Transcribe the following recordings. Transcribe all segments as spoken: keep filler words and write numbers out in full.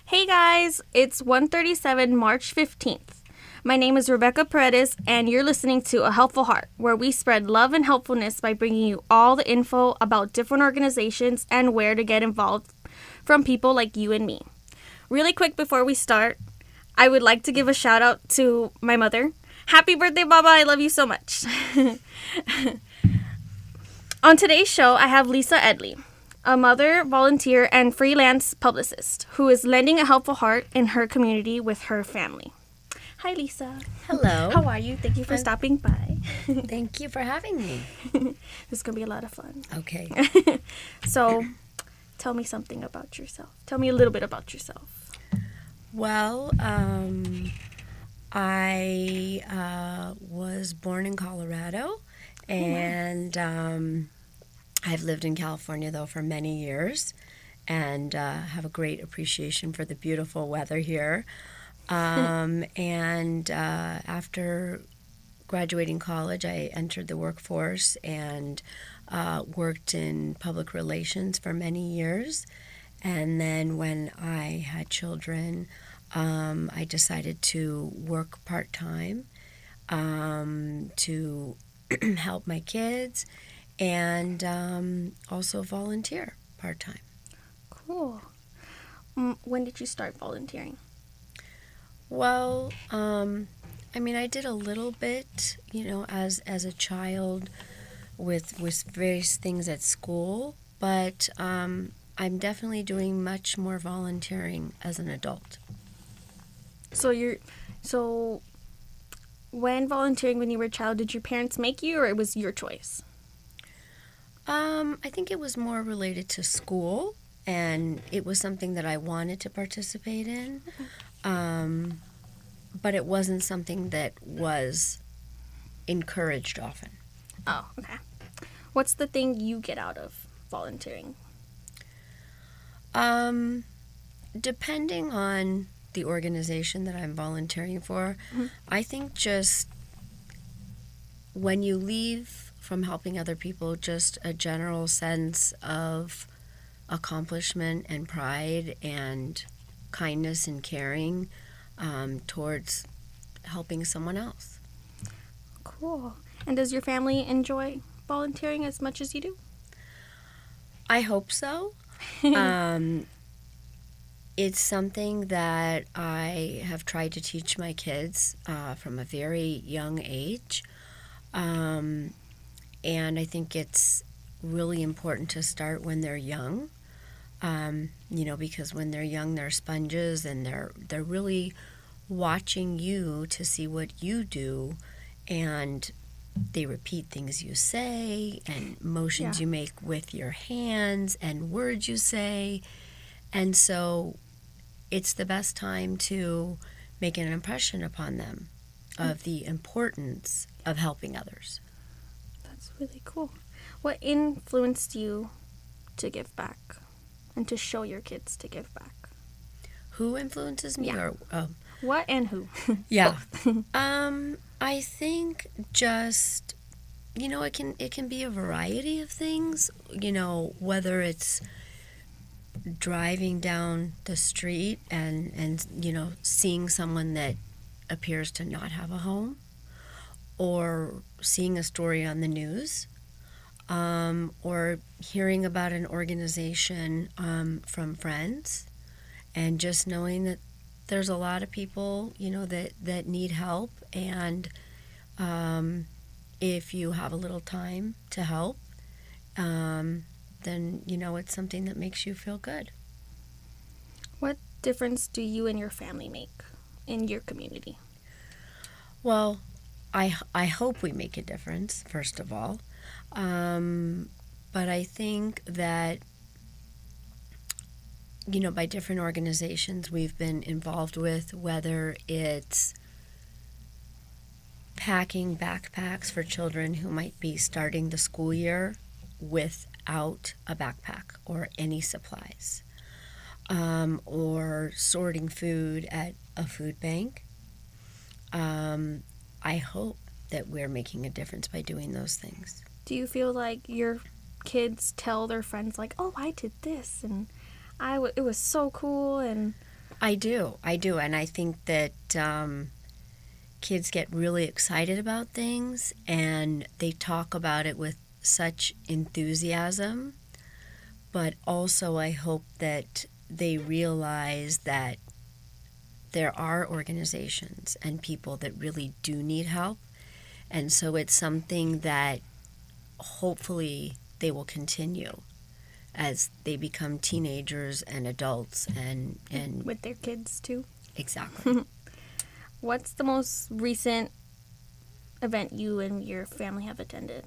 Hey guys, it's one thirty-seven March fifteenth. My name is Rebecca Paredes, and you're listening to A Helpful Heart, where we spread love and helpfulness by bringing you all the info about different organizations and where to get involved from people like you and me. Really quick before we start, I would like to give a shout out to my mother. Happy birthday, Baba. I love you so much. On today's show, I have Lisa Edley, a mother, volunteer, and freelance publicist who is lending a helpful heart in her community with her family. Hi, Lisa. Hello. How are you? Thank you for I'm- stopping by. Thank you for having me. This is going to be a lot of fun. Okay. So, tell me something about yourself. Tell me a little bit about yourself. Well, um, I uh, was born in Colorado, and um, I've lived in California, though, for many years, and uh, have a great appreciation for the beautiful weather here. Um, and uh, after graduating college, I entered the workforce and uh, worked in public relations for many years. And then when I had children, um, I decided to work part-time um, to help my kids and um, also volunteer part-time. Cool. Mm, when did you start volunteering? Well, um, I mean, I did a little bit, you know, as as a child with with various things at school, but um, I'm definitely doing much more volunteering as an adult. So you're, so when volunteering when you were a child, did your parents make you, or it was your choice? Um, I think it was more related to school, and it was something that I wanted to participate in. Um, but it wasn't something that was encouraged often. Oh, okay. What's the thing you get out of volunteering? Um, depending on the organization that I'm volunteering for, Mhm. I think just when you leave from helping other people, just a general sense of accomplishment and pride and kindness and caring um, towards helping someone else. Cool. And does your family enjoy volunteering as much as you do? I hope so. um, it's something that I have tried to teach my kids uh, from a very young age. Um, and I think it's really important to start when they're young. Um, you know, because when they're young, they're sponges, and they're they're really watching you to see what you do, and they repeat things you say and motions Yeah. you make with your hands and words you say. And so it's the best time to make an impression upon them of the importance of helping others. That's really cool. What influenced you to give back and to show your kids to give back? Who influences me? Yeah. Or, oh, What and who? yeah. um, I think just, you know, it can it can be a variety of things. You know, whether it's driving down the street and, and you know, seeing someone that appears to not have a home, or seeing a story on the news, um, or hearing about an organization um, from friends, and just knowing that there's a lot of people, you know, that, that need help, and um, if you have a little time to help, um, then, you know, it's something that makes you feel good. What difference do you and your family make in your community? Well, I, I hope we make a difference, first of all. Um, but I think that, you know, by different organizations we've been involved with, whether it's packing backpacks for children who might be starting the school year without a backpack or any supplies, um, or sorting food at a food bank. Um, I hope that we're making a difference by doing those things. Do you feel like your kids tell their friends, like, oh, I did this, and I w- it was so cool, and I do. I do. And I think that um, kids get really excited about things and they talk about it with such enthusiasm. But also, I hope that they realize that there are organizations and people that really do need help. And so it's something that hopefully they will continue as they become teenagers and adults and, and With their kids, too. Exactly. What's the most recent event you and your family have attended?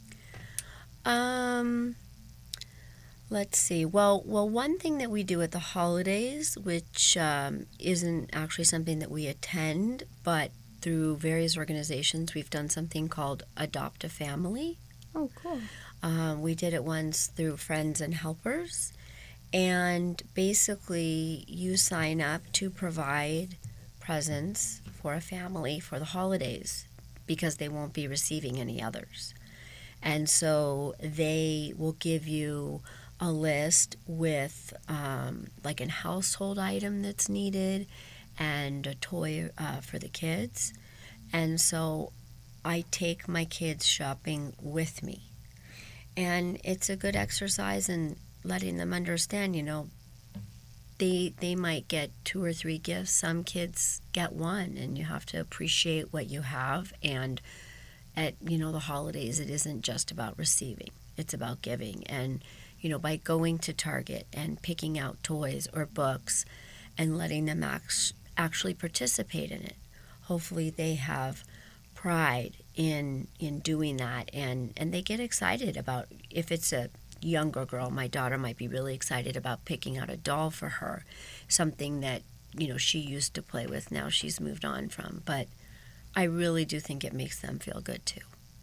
Um, let's see. Well, well, one thing that we do at the holidays, which um, isn't actually something that we attend, but through various organizations, we've done something called Adopt a Family. Oh, cool. Um, we did it once through Friends and Helpers. And basically, you sign up to provide presents for a family for the holidays because they won't be receiving any others. And so they will give you a list with um, like a household item that's needed and a toy uh, for the kids. And so I take my kids shopping with me. And it's a good exercise in letting them understand, you know, they they might get two or three gifts. Some kids get one, and you have to appreciate what you have. And at, you know, the holidays, it isn't just about receiving. It's about giving. And, you know, by going to Target and picking out toys or books and letting them act- actually participate in it, hopefully they have pride in in doing that, and, and they get excited about, if it's a younger girl, my daughter might be really excited about picking out a doll for her, something that, you know, she used to play with, now she's moved on from. But I really do think it makes them feel good too.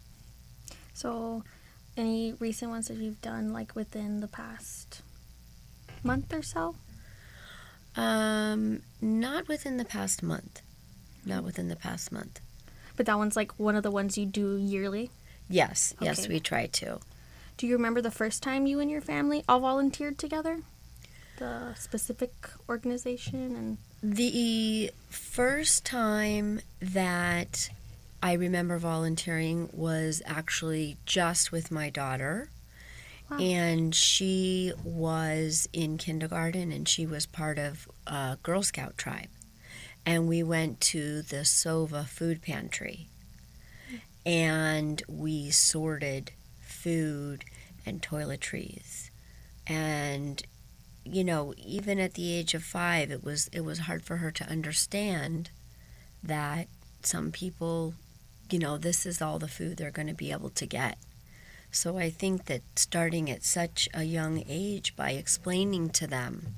So, any recent ones that you've done, like within the past month or so? Um, not within the past month. Not within the past month. But that one's like one of the ones you do yearly? Yes, yes, Okay. we try to. Do you remember the first time you and your family all volunteered together? The specific organization and... The first time that I remember volunteering was actually just with my daughter. Wow. And she was in kindergarten and she was part of a Girl Scout tribe. And we went to the Sova food pantry and we sorted food and toiletries. And, you know, even at the age of five, it was it was hard for her to understand that some people, you know, this is all the food they're going to be able to get. So I think that starting at such a young age by explaining to them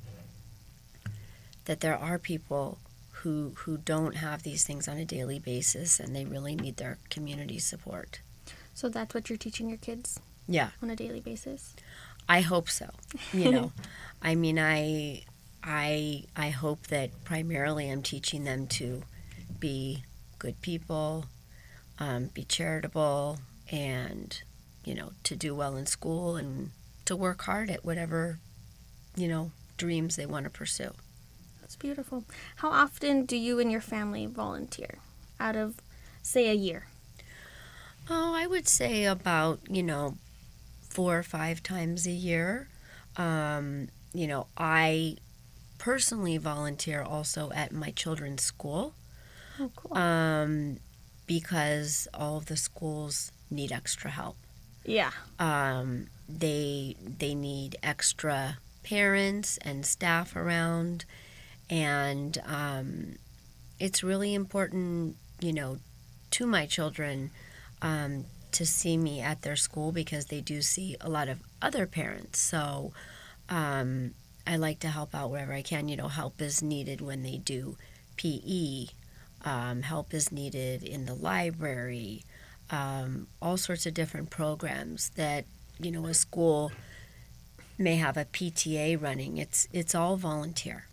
that there are people who who don't have these things on a daily basis and they really need their community support. So that's what you're teaching your kids? Yeah. On a daily basis? I hope so. You know, I mean, I, I, I hope that primarily I'm teaching them to be good people, um, be charitable, and, you know, to do well in school and to work hard at whatever, you know, dreams they want to pursue. That's beautiful. How often do you and your family volunteer out of, say, a year? Oh, I would say about, you know, four or five times a year. Um, you know, I personally volunteer also at my children's school. Oh, cool. Um, because all of the schools need extra help. Yeah. Um, they they need extra parents and staff around, and um, it's really important, you know, to my children um, to see me at their school because they do see a lot of other parents. So um, I like to help out wherever I can. You know, help is needed when they do P E. Um, help is needed in the library. Um, all sorts of different programs that, you know, a school may have a P T A running. It's it's all volunteer.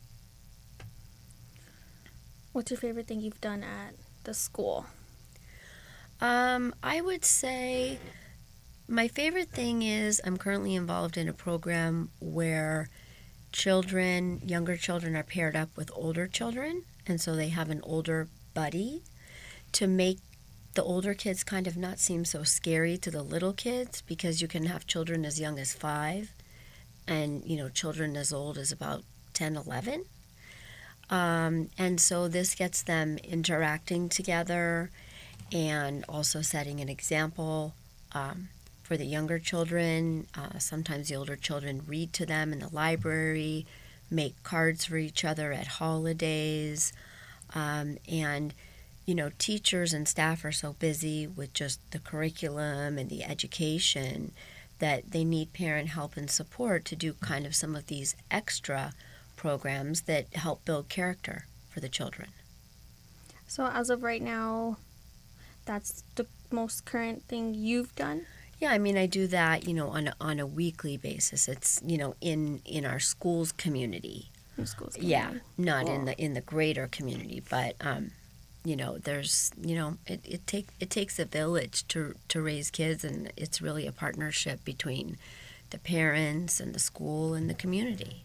What's your favorite thing you've done at the school? Um, I would say my favorite thing is I'm currently involved in a program where children, younger children are paired up with older children, and so they have an older buddy to make the older kids kind of not seem so scary to the little kids, because you can have children as young as five and, you know, children as old as about ten, eleven. Um, and so this gets them interacting together and also setting an example um, for the younger children. Uh, sometimes the older children read to them in the library, make cards for each other at holidays, um, and you know, teachers and staff are so busy with just the curriculum and the education that they need parent help and support to do kind of some of these extra programs that help build character for the children. So as of right now, that's the most current thing you've done? Yeah, I mean, I do that, you know, on a, on a weekly basis. It's, you know, in, in our schools community. In schools community. Yeah, not cool. in the in the greater community, but um, you know, there's, you know, it, it take it takes a village to to raise kids, and it's really a partnership between the parents and the school and the community.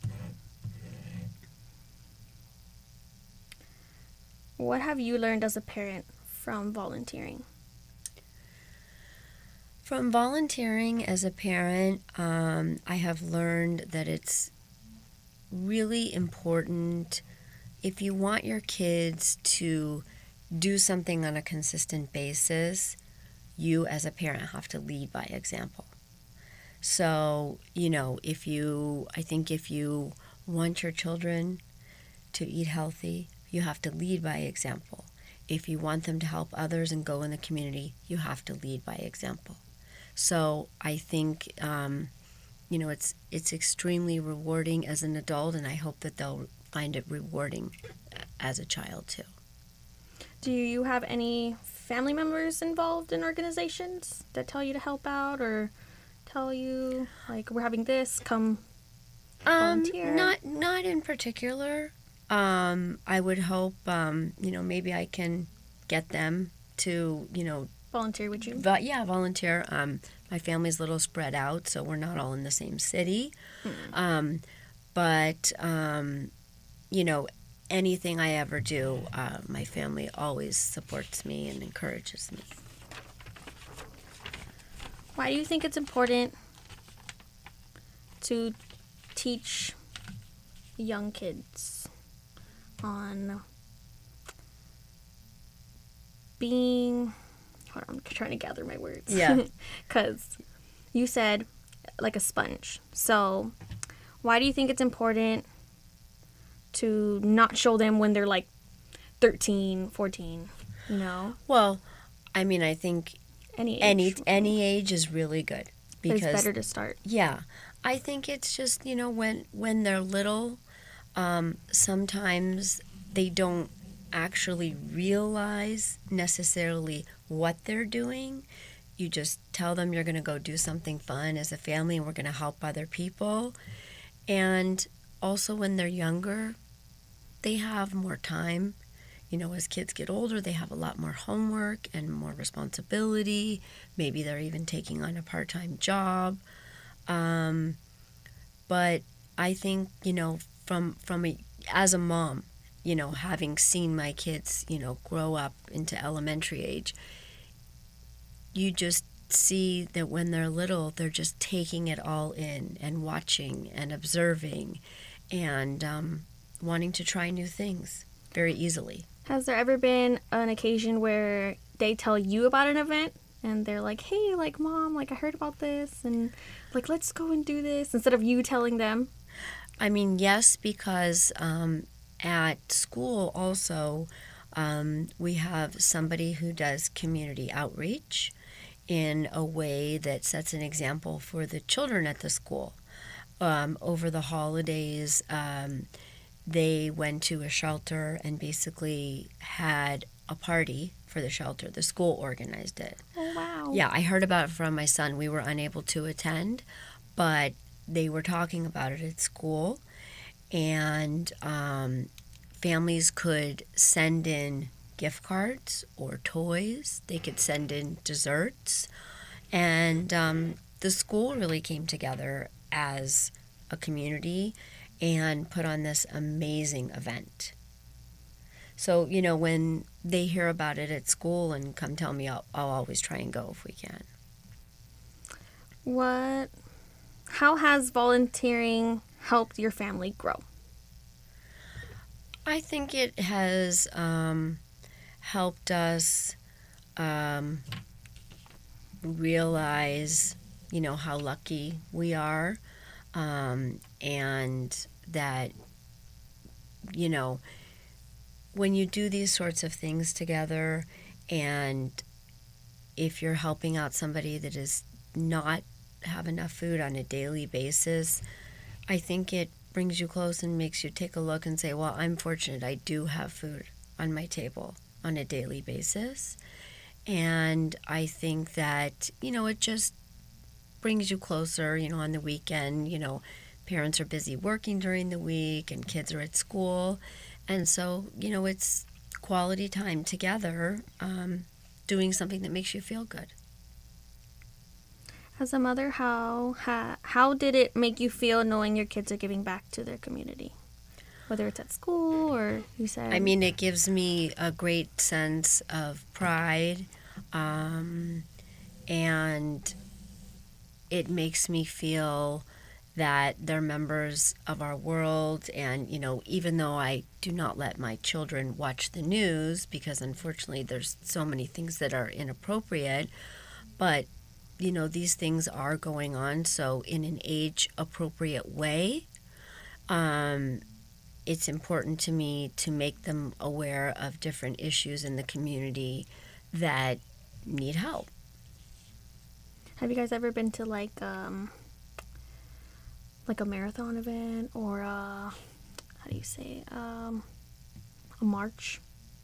What have you learned as a parent from volunteering? From volunteering as a parent, um, I have learned that it's really important, if you want your kids to do something on a consistent basis, you as a parent have to lead by example. So, you know, if you, I think if you want your children to eat healthy, you have to lead by example. If you want them to help others and go in the community, you have to lead by example. So I think, um, you know, it's it's extremely rewarding as an adult, and I hope that they'll find it rewarding as a child too. Do you have any family members involved in organizations that tell you to help out, or tell you, like, we're having this, come volunteer? Um, not not in particular. Um, I would hope, um, you know, maybe I can get them to, you know, volunteer with you. But yeah, volunteer. Um, my family's a little spread out, so we're not all in the same city. Hmm. Um, but um, you know, anything I ever do, uh, my family always supports me and encourages me. Why do you think it's important to teach young kids on being, hold on, I'm trying to gather my words. Yeah. Because you said like a sponge. So why do you think it's important to not show them when they're like thirteen, fourteen, you know? Well, I mean, I think Any age. any any age is really good, because It's better to start. yeah, I think it's just, you know, when when they're little, um, sometimes they don't actually realize necessarily what they're doing. You just tell them you're going to go do something fun as a family, and we're going to help other people. And also when they're younger, they have more time. You know, as kids get older, they have a lot more homework and more responsibility. Maybe they're even taking on a part-time job. Um, but I think, you know, from from a, as a mom, you know, having seen my kids, you know, grow up into elementary age, you just see that when they're little, they're just taking it all in and watching and observing and um, wanting to try new things very easily. Has there ever been an occasion where they tell you about an event and they're like, hey, like, Mom, like, I heard about this, and, like, let's go and do this, instead of you telling them? I mean, yes, because um, at school also, um, we have somebody who does community outreach in a way that sets an example for the children at the school. Um, over the holidays, um, they went to a shelter and basically had a party for the shelter. The school organized it. Oh, wow. Yeah, I heard about it from my son. We were unable to attend, but they were talking about it at school, and um, families could send in gift cards or toys. They could send in desserts, and um, the school really came together as a community and put on this amazing event. So, you know, when they hear about it at school and come tell me, I'll, I'll always try and go if we can. What, how has volunteering helped your family grow? I think it has um, helped us um, realize, you know, how lucky we are, um, and that, you know, when you do these sorts of things together, and if you're helping out somebody that is not have enough food on a daily basis, I think it brings you close and makes you take a look and say, well, I'm fortunate I do have food on my table on a daily basis. And I think that, you know, it just brings you closer, you know, on the weekend, you know, parents are busy working during the week and kids are at school. And so, you know, it's quality time together, um, doing something that makes you feel good. As a mother, how, how how did it make you feel knowing your kids are giving back to their community? Whether it's at school or you said... I mean, it gives me a great sense of pride, um, and it makes me feel that they're members of our world. And, you know, even though I do not let my children watch the news, because unfortunately there's so many things that are inappropriate, but you know, these things are going on, so in an age-appropriate way, um, it's important to me to make them aware of different issues in the community that need help. Have you guys ever been to, like, um, like a marathon event or a, how do you say, um, a march?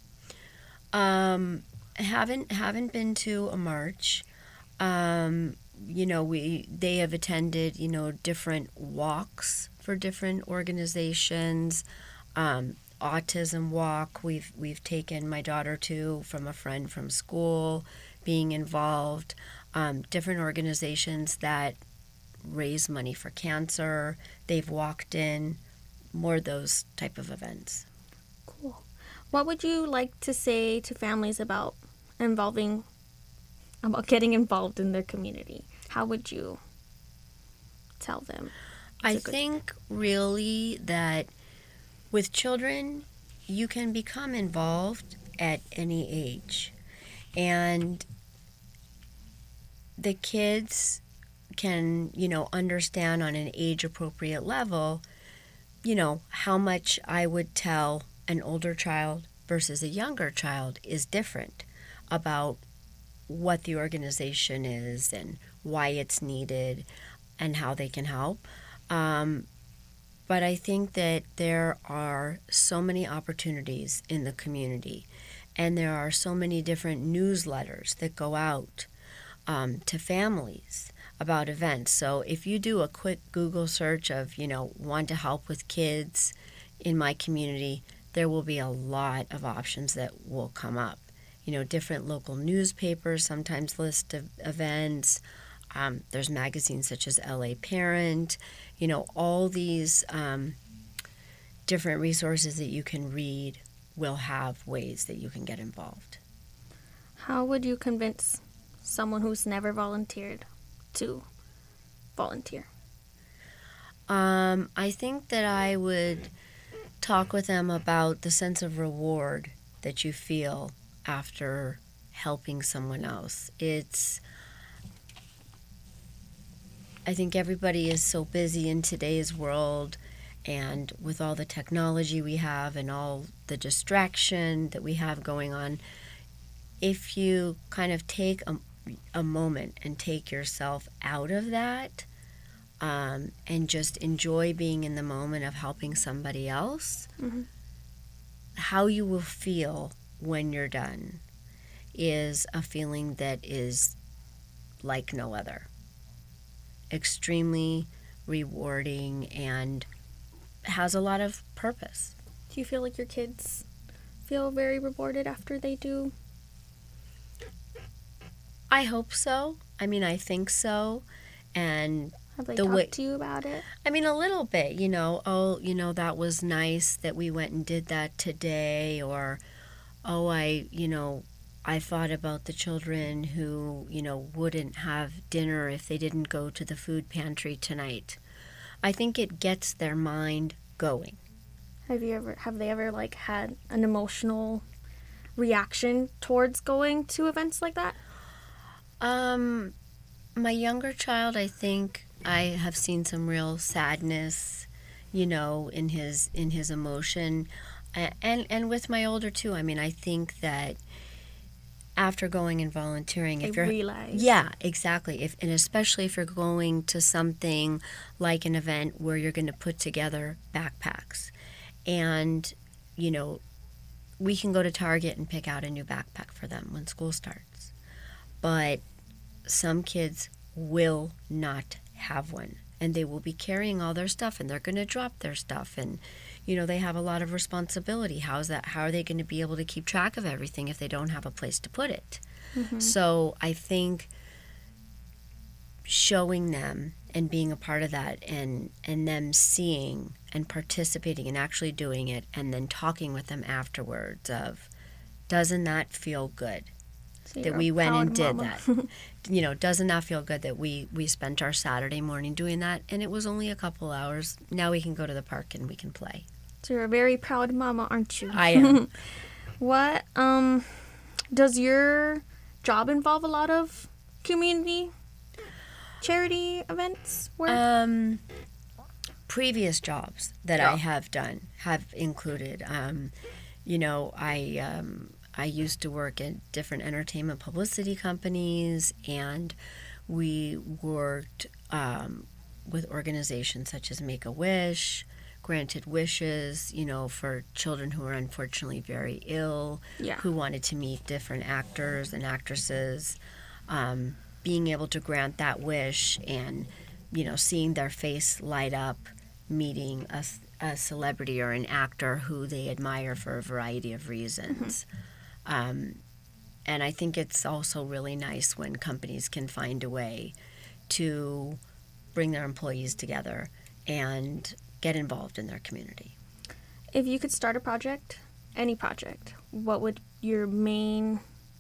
Um, haven't haven't been to a march. Um, you know, we they have attended, you know, different walks for different organizations. Um, autism walk we've we've taken my daughter to from a friend from school, being involved. Um, different organizations that raise money for cancer, they've walked in, more those type of events. Cool. What would you like to say to families about involving about getting involved in their community? How would you tell them? I think really that with children, you can become involved at any age. And the kids can, you know, understand on an age-appropriate level, you know, how much I would tell an older child versus a younger child is different about what the organization is and why it's needed and how they can help. Um, but I think that there are so many opportunities in the community, and there are so many different newsletters that go out um, to families about events. So if you do a quick Google search of, you know, want to help with kids in my community, there will be a lot of options that will come up. You know, different local newspapers sometimes list of events. Um, there's magazines such as L A Parent. You know, all these um, different resources that you can read will have ways that you can get involved. How would you convince someone who's never volunteered to volunteer? Um, I think that I would talk with them about the sense of reward that you feel after helping someone else. It's, I think everybody is so busy in today's world, and with all the technology we have and all the distraction that we have going on, if you kind of take a, a moment and take yourself out of that, um, and just enjoy being in the moment of helping somebody else, mm-hmm. how you will feel when you're done is a feeling that is like no other. Extremely rewarding and has a lot of purpose. Do you feel like your kids feel very rewarded after they do? I hope so. I mean, I think so. And Have they The talked way- to you about it? I mean, a little bit, you know, oh, you know, that was nice that we went and did that today, or, oh, I, you know, I thought about the children who, you know, wouldn't have dinner if they didn't go to the food pantry tonight. I think it gets their mind going. Have you ever, have they ever, like, had an emotional reaction towards going to events like that? Um, my younger child, I think I have seen some real sadness, you know, in his in his emotion, A- and and with my older too. I mean, I think that after going and volunteering, They if you're realize. yeah, exactly, if and especially if you're going to something like an event where you're going to put together backpacks, and you know, we can go to Target and pick out a new backpack for them when school starts, but some kids will not have one, and they will be carrying all their stuff, and they're going to drop their stuff, and you know, they have a lot of responsibility. How's that? How are they going to be able to keep track of everything if they don't have a place to put it? Mm-hmm. So I think showing them and being a part of that, and and them seeing and participating and actually doing it, and then talking with them afterwards of, doesn't that feel good So that you're we a went and proud did mama. that? You know, doesn't that feel good that we we spent our Saturday morning doing that, and it was only a couple hours. Now we can go to the park and we can play. So you're a very proud mama, aren't you? I am. What, um, does your job involve a lot of community charity events? Work? Um, previous jobs that I Yeah. have done have included, um, you know, I um, I used to work at different entertainment publicity companies, and we worked um, with organizations such as Make-A-Wish, Granted Wishes, you know, for children who are unfortunately very ill, Yeah. who wanted to meet different actors and actresses. Um, being able to grant that wish and, you know, seeing their face light up, meeting a, a celebrity or an actor who they admire for a variety of reasons. Um, and I think it's also really nice when companies can find a way to bring their employees together and get involved in their community. If you could start a project, any project, what would your main,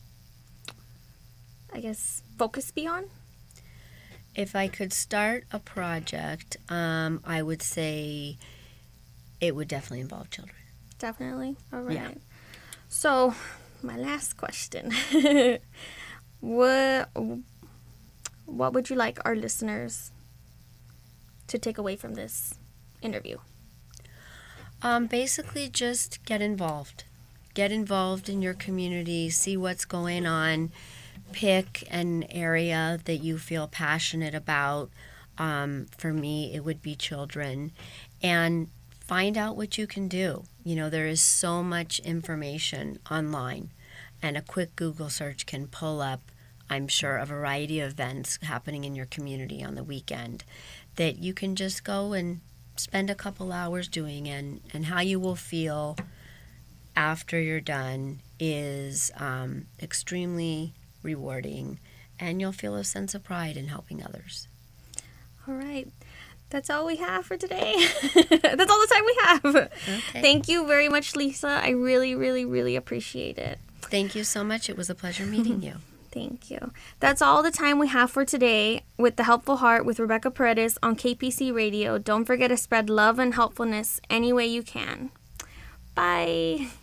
I guess, focus be on? If I could start a project, um, I would say it would definitely involve children. Definitely. All right. Yeah. So, my last question. what what would you like our listeners to take away from this interview? Um, basically, just get involved. Get involved in your community, see what's going on, pick an area that you feel passionate about. Um, for me, it would be children. And find out what you can do. You know, there is so much information online, and a quick Google search can pull up, I'm sure, a variety of events happening in your community on the weekend that you can just go and spend a couple hours doing, and, and how you will feel after you're done is um, extremely rewarding, and you'll feel a sense of pride in helping others. All right. That's all we have for today. That's all the time we have. Okay. Thank you very much, Lisa. I really, really, really appreciate it. Thank you so much. It was a pleasure meeting you. Thank you. That's all the time we have for today with The Helpful Heart with Rebecca Paredes on K P C Radio. Don't forget to spread love and helpfulness any way you can. Bye.